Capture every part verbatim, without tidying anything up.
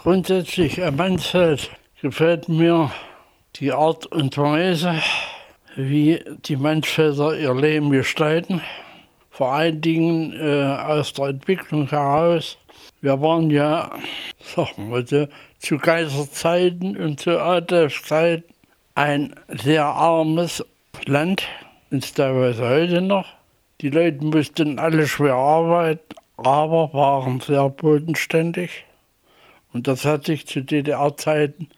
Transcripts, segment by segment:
Grundsätzlich am Mansfeld gefällt mir die Art und Weise, wie die Mansfelder ihr Leben gestalten. Vor allen Dingen äh, aus der Entwicklung heraus. Wir waren ja, sagen wir so, zu Kaiserzeiten und zu Adolfszeiten ein sehr armes Land, und teilweise heute noch. Die Leute mussten alle schwer arbeiten, aber waren sehr bodenständig. Und das hat sich zu D D R-Zeiten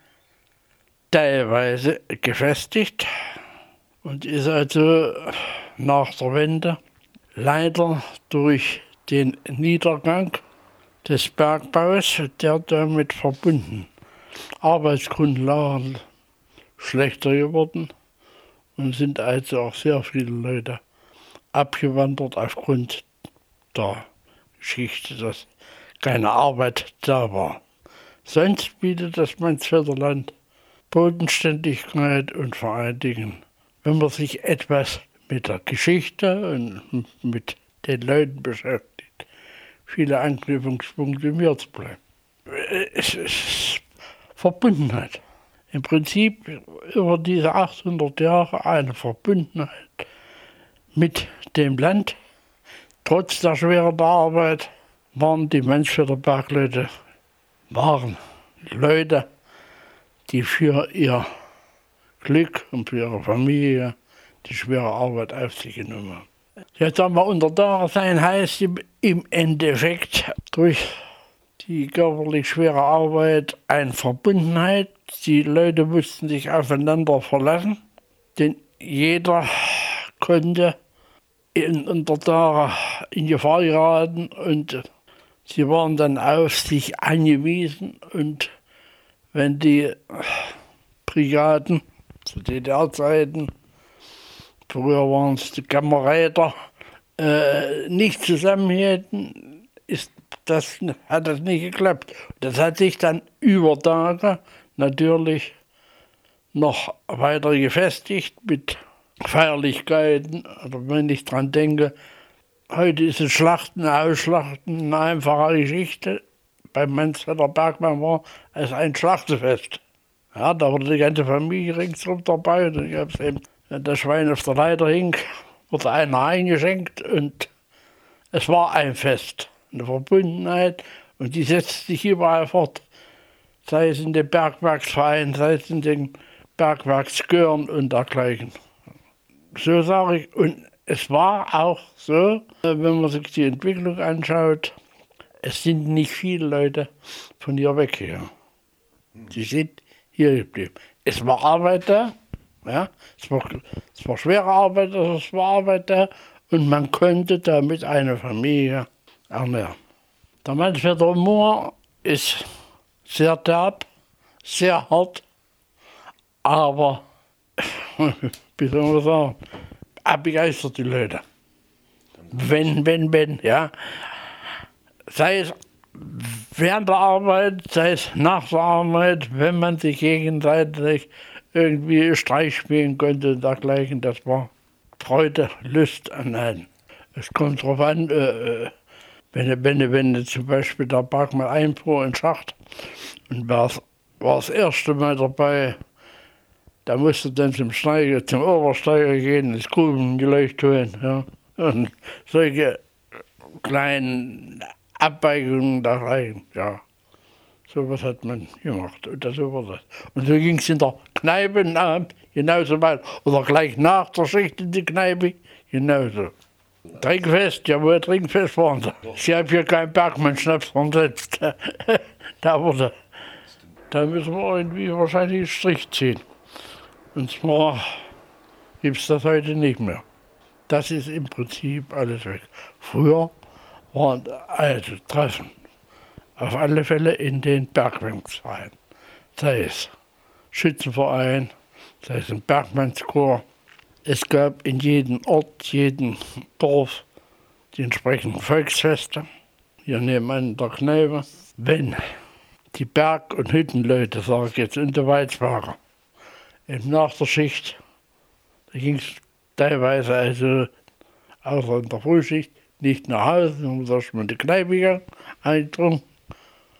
teilweise gefestigt und ist also nach der Wende leider durch den Niedergang des Bergbaus, der damit verbunden, Arbeitsgrundlagen schlechter geworden und sind also auch sehr viele Leute abgewandert aufgrund der Geschichte, dass keine Arbeit da war. Sonst bietet das Mansfelder Land Bodenständigkeit und vor allen Dingen, wenn man sich etwas mit der Geschichte und mit den Leuten beschäftigt, viele Anknüpfungspunkte mir zu bleiben. Es ist Verbundenheit. Im Prinzip über diese achthundert Jahre eine Verbundenheit mit dem Land. Trotz der schweren Arbeit waren die Mansfelder Bergleute waren Leute, die für ihr Glück und für ihre Familie die schwere Arbeit auf sich genommen haben. Jetzt haben wir unter Dasein heißt im Endeffekt durch die körperlich schwere Arbeit eine Verbundenheit. Die Leute mussten sich aufeinander verlassen, denn jeder konnte in, unter Tage in Gefahr geraten und sie waren dann auf sich angewiesen. Und wenn die Brigaden zu D D R-Zeiten, früher waren es die Kammerräder, äh, nicht zusammenhielten, ist das, hat das nicht geklappt. Das hat sich dann über Tage natürlich noch weiter gefestigt mit Feierlichkeiten. Oder wenn ich dran denke, heute ist es Schlachten, Ausschlachten eine einfache Geschichte. Beim Mansfelder Bergmann war es ein Schlachtefest. Ja, da wurde die ganze Familie ringsum dabei. Und ich habe eben, wenn das Schwein auf der Leiter hing, wurde einer eingeschenkt und es war ein Fest, eine Verbundenheit und die setzt sich überall fort. Sei es in den Bergwerksvereinen, sei es in den Bergwerksgören und dergleichen. So sage ich, und es war auch so, wenn man sich die Entwicklung anschaut, es sind nicht viele Leute von hier weggegangen. Die sind hier geblieben. Es war Arbeit da, ja, es war, es war schwere Arbeit, also es war Arbeit da und man konnte damit eine Familie ernähren. Der Mansfelder Moor ist sehr derb, sehr hart, aber, wie soll man sagen, er begeistert die Leute. Wenn, wenn, wenn, ja. Sei es während der Arbeit, sei es nach der Arbeit, wenn man sich gegenseitig irgendwie Streich spielen konnte und dergleichen, das war Freude, Lust an einem. Es kommt darauf an, äh, wenn, wenn, wenn zum Beispiel der Bergmann einfuhr in den Schacht und war, war das erste Mal dabei, da musste dann zum Steiger, zum Obersteiger gehen, das Grubengeleucht holen. Ja. Und solche kleinen Abweigungen da rein, ja. So was hat man gemacht und das war das. Und so ging es in der Kneipe am Abend genauso weiter. Oder gleich nach der Schicht in die Kneipe genauso. Trinkfest, jawohl, Trinkfest waren sie. Sie haben hier keinen Bergmann-Schnaps versetzt. Da wurde, da müssen wir irgendwie wahrscheinlich einen Strich ziehen. Und zwar gibt es das heute nicht mehr. Das ist im Prinzip alles weg. Früher waren also Treffen, auf alle Fälle in den Bergwerksvereinen. Sei es Schützenverein, sei es ein Bergmannschor. Es gab in jedem Ort, jedem Dorf die entsprechenden Volksfeste. Hier nebenan in der Kneipe. Wenn die Berg- und Hüttenleute, sage ich jetzt, in der Weizwager, nach der Schicht, da ging es teilweise also außer in der Frühschicht nicht nach Hause, dann muss erst mal in die Kneipe gegangen, eingetrunken.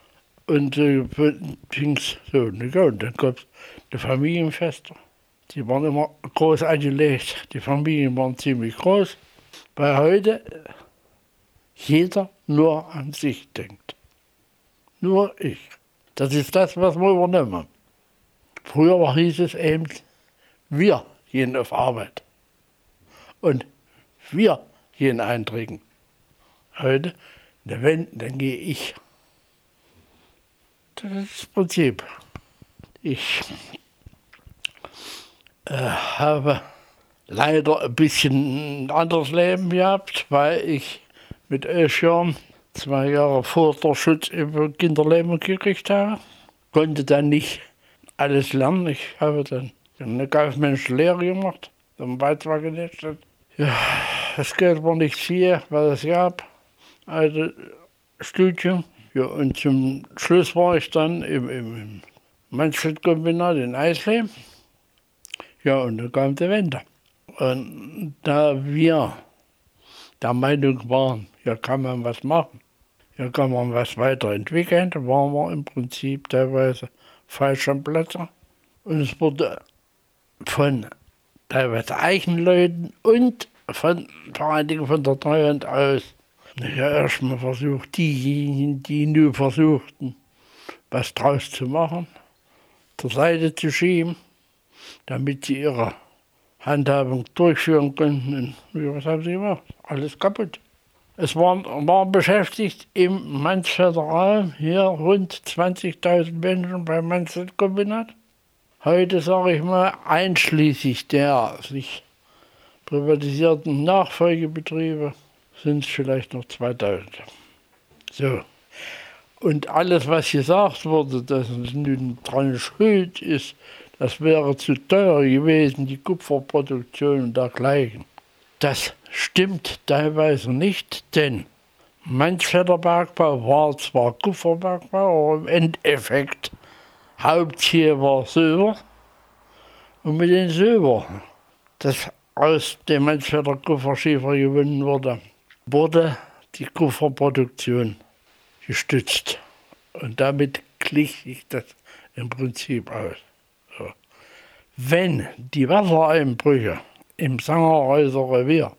Und äh, ging's so. Und dann gab es die Familienfeste. Die waren immer groß angelegt. Die Familien waren ziemlich groß. Weil heute jeder nur an sich denkt. Nur ich. Das ist das, was wir übernehmen haben. Früher war, hieß es eben, wir gehen auf Arbeit. Und wir gehen eintrinken. Heute, wenn, dann gehe ich. Das ist das Prinzip. Ich äh, habe leider ein bisschen ein anderes Leben gehabt, weil ich mit elf Jahren zwei Jahre Vorderschutz über Kinderleben gekriegt habe. Konnte dann nicht alles lernen. Ich habe dann eine kaufmännische Lehre gemacht, am Weizwar genächtet. Ja, das Geld war nicht viel, was es gab. Also Studium. Ja, und zum Schluss war ich dann im, im, im Mansfeld-Kombinat in Eisleben. Ja, und dann kam die Wende. Und da wir der Meinung waren, hier kann man was machen, hier kann man was weiterentwickeln, da waren wir im Prinzip teilweise falsch am Platz. Und es wurde von teilweise Eigenleuten und von, vor allen Dingen von der Treuhand aus, ja, erstmal versucht, diejenigen, die nur versuchten, was draus zu machen, zur Seite zu schieben, damit sie ihre Handhabung durchführen konnten. Und was haben sie gemacht? Alles kaputt. Es waren, waren beschäftigt im Mansfelder Raum hier rund zwanzigtausend Menschen beim Mansfeld-Kombinat. Heute, sage ich mal, einschließlich der sich privatisierten Nachfolgebetriebe, sind es vielleicht noch zweitausend. So. Und alles, was gesagt wurde, dass es nun dran schuld ist, das wäre zu teuer gewesen, die Kupferproduktion und dergleichen. Das stimmt teilweise nicht, denn Mansfelder Bergbau war zwar Kupferbergbau, aber im Endeffekt Hauptziel war Silber. Und mit dem Silber, das aus dem Mansfelder Kupferschiefer gewonnen wurde, wurde die Kupferproduktion gestützt. Und damit glich sich das im Prinzip aus. So. Wenn die Wassereinbrüche im Sangerhäuser Revier,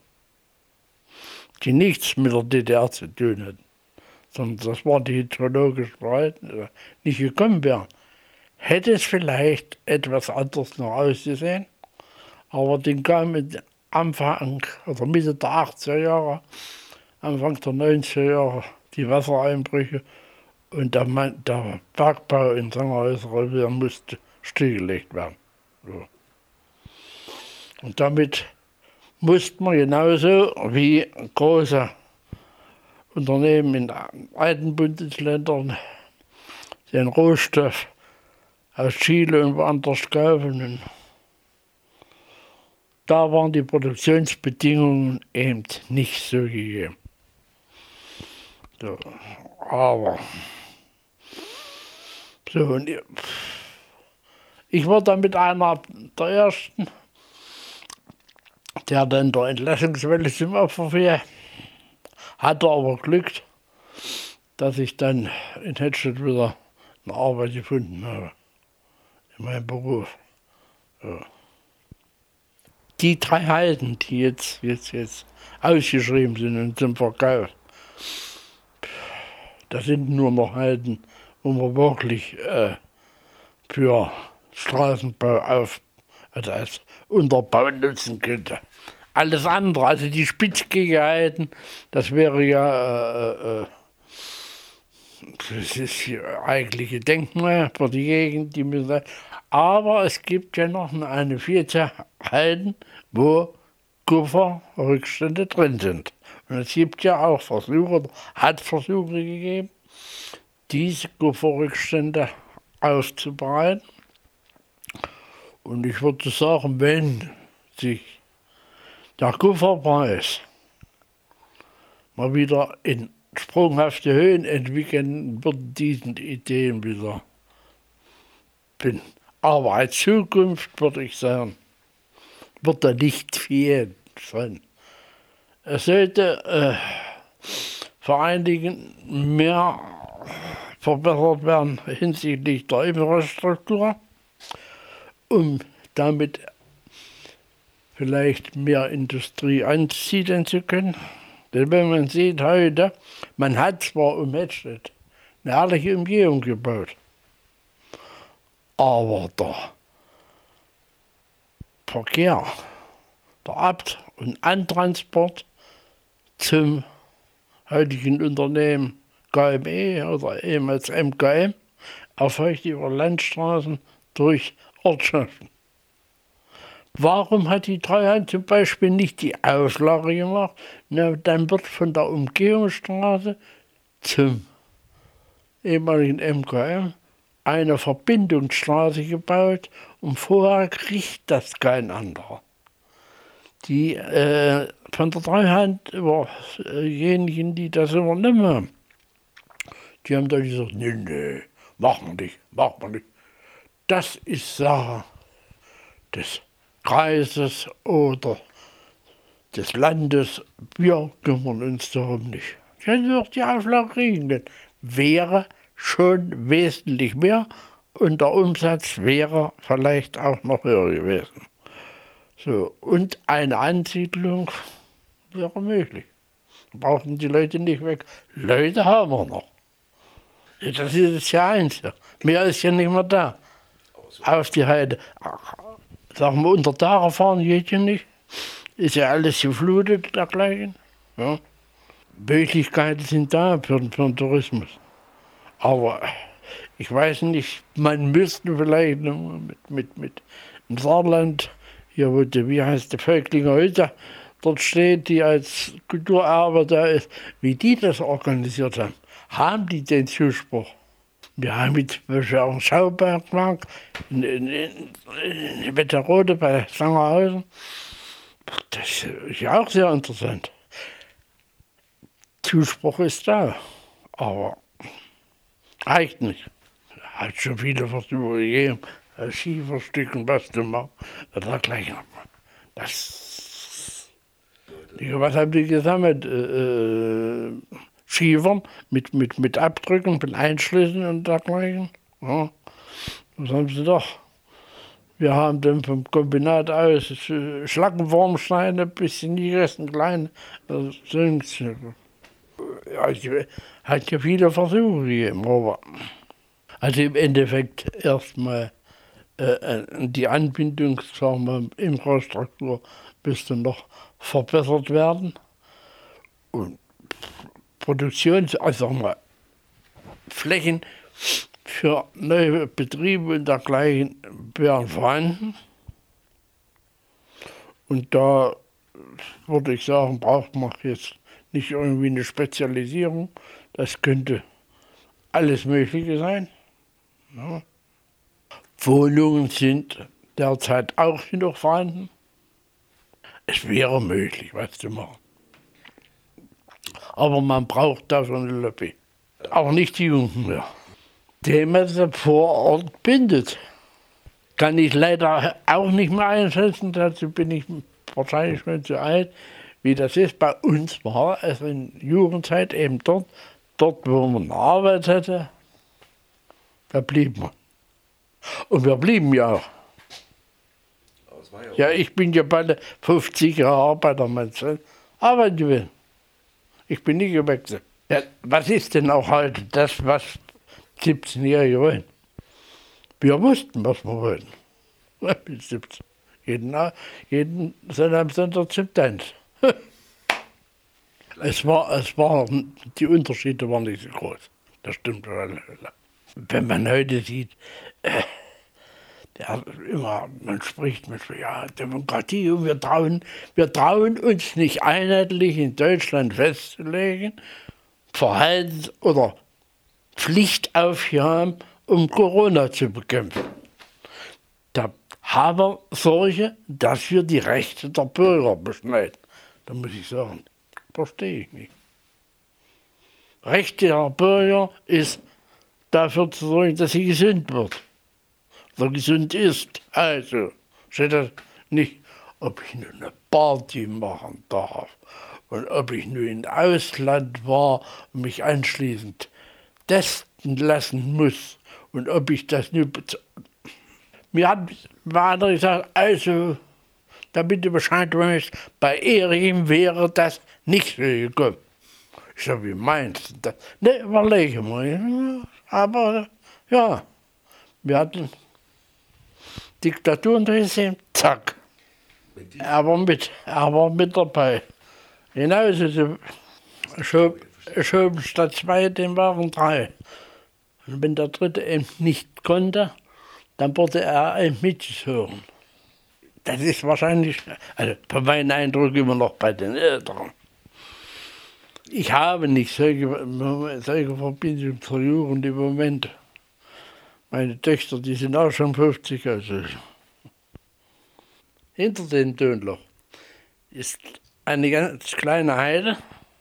die nichts mit der D D R zu tun hatten, sondern das war die hydrologische Breite, nicht gekommen wären, hätte es vielleicht etwas anders noch ausgesehen. Aber dann kam mit Anfang oder Mitte der achtziger Jahre, Anfang der neunziger Jahre die Wassereinbrüche und der, der Bergbau in Sangerhäuser Revier musste stillgelegt werden. So. Und damit musste man genauso wie große Unternehmen in alten Bundesländern den Rohstoff aus Chile und woanders kaufen. Und da waren die Produktionsbedingungen eben nicht so gegeben. So, aber so, und ich war dann mit einer der ersten, der dann der Entlassungswelle zum Opfer fiel, hatte aber Glück, dass ich dann in Hedstedt wieder eine Arbeit gefunden habe, in meinem Beruf. So. Die drei Halden, die jetzt, jetzt, jetzt ausgeschrieben sind und zum Verkauf, das sind nur noch Halden, wo man wirklich äh, für Straßenbau auf, also als Unterbau nutzen könnte. Alles andere, also die Spitzkegelhalden, das wäre ja, äh, äh, das ist ja eigentlich ein Denkmal für die Gegend, die müssen. Aber es gibt ja noch eine Vielzahl Halden, wo Kupferrückstände drin sind. Und es gibt ja auch Versuche, hat Versuche gegeben, diese Kupferrückstände aufzubereiten. Und ich würde sagen, wenn sich der Kupferpreis mal wieder in sprunghafte Höhen entwickeln, würden diese Ideen wieder finden. Aber als Zukunft würde ich sagen, wird da nicht viel von. Es sollte äh, vor allen Dingen mehr verbessert werden hinsichtlich der Infrastruktur, um damit vielleicht mehr Industrie ansiedeln zu können. Denn wenn man sieht heute, man hat zwar um Hedstedt eine herrliche Umgehung gebaut, aber der Verkehr, der Ab- und Antransport zum heutigen Unternehmen K M E oder ehemals M K M erfolgt über Landstraßen durch Ortschaften. Warum hat die Treuhand zum Beispiel nicht die Auflage gemacht? Na, dann wird von der Umgehungsstraße zum ehemaligen M K M eine Verbindungsstraße gebaut und vorher kriegt das kein anderer. Die äh, von der Treuhand über diejenigen, die das übernommen haben, die haben dann gesagt, nee, nee, machen wir nicht, machen wir nicht. Das ist Sache des Kreises oder des Landes, wir kümmern uns darum nicht. Dann wird die Auflage kriegen, denn wäre schon wesentlich mehr und der Umsatz wäre vielleicht auch noch höher gewesen. So, und eine Ansiedlung wäre möglich. Brauchen die Leute nicht weg. Leute haben wir noch. Das ist das ja eins. Mehr ist ja nicht mehr da. Auf die Heide. Sagen wir, unter Tage fahren geht ja nicht. Ist ja alles geflutet dergleichen. Ja. Möglichkeiten sind da für, für den Tourismus. Aber ich weiß nicht, man müsste vielleicht mit, mit, mit im Saarland, hier wo die, wie heißt die Völklinger Hütte dort steht, die als Kulturerbe da ist, wie die das organisiert haben. Haben die den Zuspruch? Wir haben mit auch einen Schaubergmarkt in, in, in, in Wetterode bei Sangerhausen. Das ist ja auch sehr interessant. Zuspruch ist da, aber reicht nicht. Hat schon viele Versuche gegeben, Schieferstücken was zu machen. Das gleich noch. Das. Was haben die gesammelt? Äh, Schiefern mit, mit, mit Abdrücken, mit Einschlüssen und dergleichen. Ja. Was haben sie doch? Wir haben dann vom Kombinat aus Schlackenformsteine bis in die ersten kleinen. Also, ja, hat ja viele Versuche gegeben, aber also im Endeffekt erstmal äh, die Anbindung, sagen wir, Infrastruktur müsste noch verbessert werden und Produktions-, also sagen wir, Flächen für neue Betriebe und dergleichen wären vorhanden. Und da würde ich sagen, braucht man jetzt nicht irgendwie eine Spezialisierung. Das könnte alles Mögliche sein. Ja. Wohnungen sind derzeit auch noch vorhanden. Es wäre möglich, was zu machen. Aber man braucht da schon eine Lobby. Auch nicht die Jungen mehr. Den man vor Ort bindet. Kann ich leider auch nicht mehr einschätzen, dazu bin ich wahrscheinlich schon zu alt, wie das ist. Bei uns war es in Jugendzeit eben dort, dort wo man eine Arbeit hatte, da blieb man. Und wir blieben ja auch. Ja, ich bin ja bald fünfzig Jahre Arbeitermann, arbeiten gewesen. Ich bin nie gewechselt. Ja, was ist denn auch heute das, was siebzehnjährige wollen? Wir wussten, was wir wollten. Mit siebzehn. Jeden, jeden Sonntag Sonntag zum Tanz. Es war, es war, die Unterschiede waren nicht so groß. Das stimmt schon. Wenn man heute sieht, äh, der immer, man spricht mit ja, Demokratie und wir trauen, wir trauen uns nicht einheitlich in Deutschland festzulegen, Verhaltens- oder Pflichtaufgaben, um Corona zu bekämpfen. Da haben wir Sorge, dass wir die Rechte der Bürger beschneiden. Da muss ich sagen, verstehe ich nicht. Rechte der Bürger ist dafür zu sorgen, dass sie gesund wird. Oder gesund ist. Also, steht das nicht, ob ich nur eine Party machen darf und ob ich nur im Ausland war und mich anschließend testen lassen muss und ob ich das nur... Mir hat einer gesagt, also, damit du Bescheid weißt, bei Erim wäre das nicht so gekommen. Ich sage, wie meinst du das? Ne, überlege mal. Aber ja, wir hatten Diktatur in Dresden, zack. Er war mit, er war mit dabei. Genauso, so, schob, schoben statt zwei, den waren drei. Und wenn der dritte eben nicht konnte, dann wurde er eben mitgezogen. Das ist wahrscheinlich, also von meinem Eindruck immer noch bei den Älteren. Ich habe nicht solche, solche Verbindungen zur Jugend im Moment. Meine Töchter, die sind auch schon fünfzig. Also. Hinter dem Dönloch ist eine ganz kleine Heide.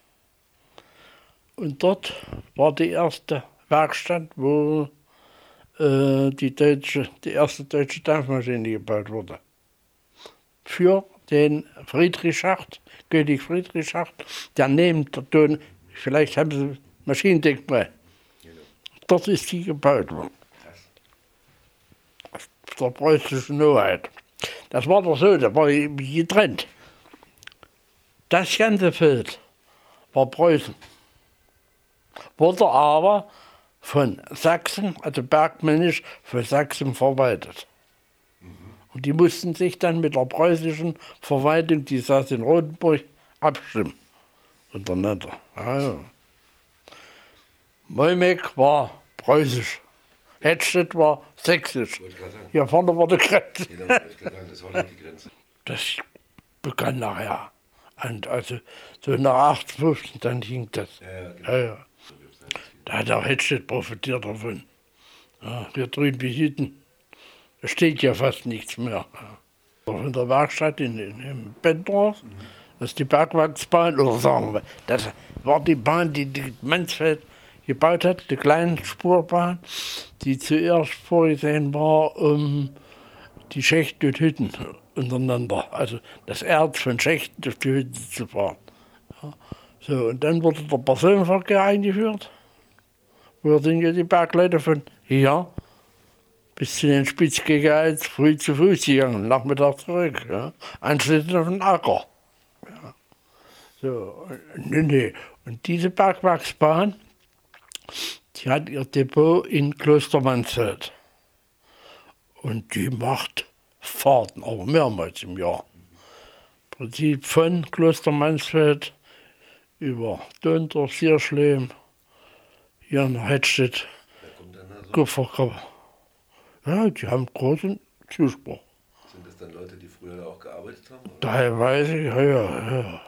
Und dort war die erste Werkstatt, wo äh, die, deutsche, die erste deutsche Dampfmaschine gebaut wurde. Für den Friedrichschacht, König Friedrichschacht, der neben der Don, vielleicht haben Sie Maschinendenkmal. Dort ist die gebaut worden. Der preußischen Hoheit. Das war doch so, da war getrennt. Das ganze Feld war Preußen. Wurde aber von Sachsen, also bergmännisch, von Sachsen verwaltet. Und die mussten sich dann mit der preußischen Verwaltung, die saß in Rotenburg, abstimmen. Untereinander. Ja, ja. Mollmeck war preußisch. Hedstedt war sächsisch. Hier vorne war die Grenze. Das war die Grenze. Das begann nachher. Und also so nach achtundfünfzig, dann hing das. Ja, ja, genau. Ja, ja. Da hat auch Hedstedt profitiert davon. Ja, hier drüben wie hinten, da steht ja fast nichts mehr. In der Werkstatt in, in, in Bendorf, mhm. Das ist die Bergwerksbahn, oder sagen wir, das war die Bahn, die, die Mansfeld gebaut hat, die kleine Spurbahn, die zuerst vorgesehen war, um die Schächte und Hütten untereinander, also das Erz von Schächten auf die Hütten zu fahren. Ja. So, und dann wurde der Personenverkehr eingeführt, wo sind ja die Bergleute von hier bis zu den Spitzkegels früh zu Fuß gegangen, Nachmittag zurück, ja. Anschließend auf den Acker. Ja. So, nee, nee. Und diese Bergwerksbahn, die hat ihr Depot in Kloster Mansfeld. Und die macht Fahrten, aber mehrmals im Jahr. Im Prinzip von Kloster Mansfeld über Dönter, Sierschlehm, hier nach Hedstedt, Kupferkammer. Ja, die haben großen Zuspruch. Sind das dann Leute, die früher da auch gearbeitet haben? Oder? Teilweise, ja, ja, ja.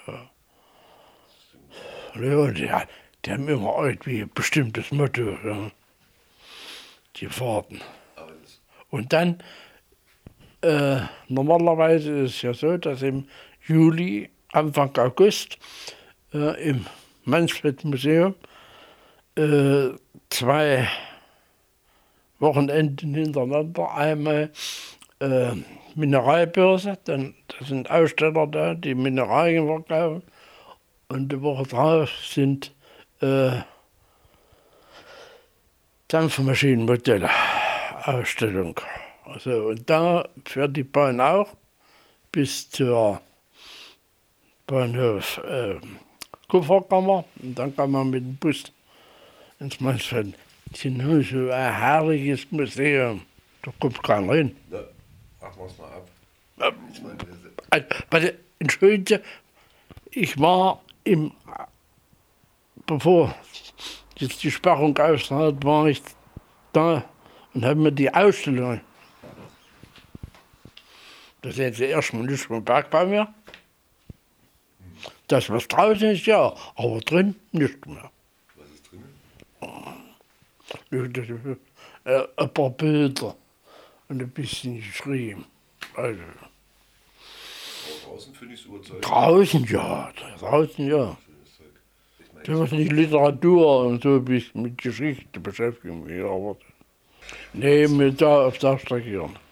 Ja, die, die haben immer irgendwie ein bestimmtes Motto, ja. Die Fahrten. Und dann, äh, normalerweise ist es ja so, dass im Juli, Anfang August, äh, im Mansfeld-Museum äh, zwei Wochenenden hintereinander, einmal äh, Mineralbörse, dann da sind Aussteller da, die Mineralien verkaufen, und die Woche drauf sind äh, Dampfmaschinenmodelle, Ausstellung. Also, und da fährt die Bahn auch bis zur Bahnhof äh, Kupferkammer, und dann kann man mit dem Bus ins Mansfeld. Das ist nur so ein herrliches Museum, da kommt keiner hin. Ja, machen wir es mal ab. Ähm, also, also, entschuldige, ich war im, bevor jetzt die Sperrung ausgeht, war ich da und habe mir die Ausstellung, da sehen Sie erstmal nichts vom Bergbau mehr. Das, was draußen ist, ja, aber drin nicht mehr. Was ist drin? Äh, ein paar Bilder und ein bisschen geschrieben. Also. Aber draußen finde ich es überzeugend. Draußen ja, draußen ja. Das ist nicht Literatur und so, bis mit Geschichte beschäftigen wir, aber nee, mit da auf der Strecke.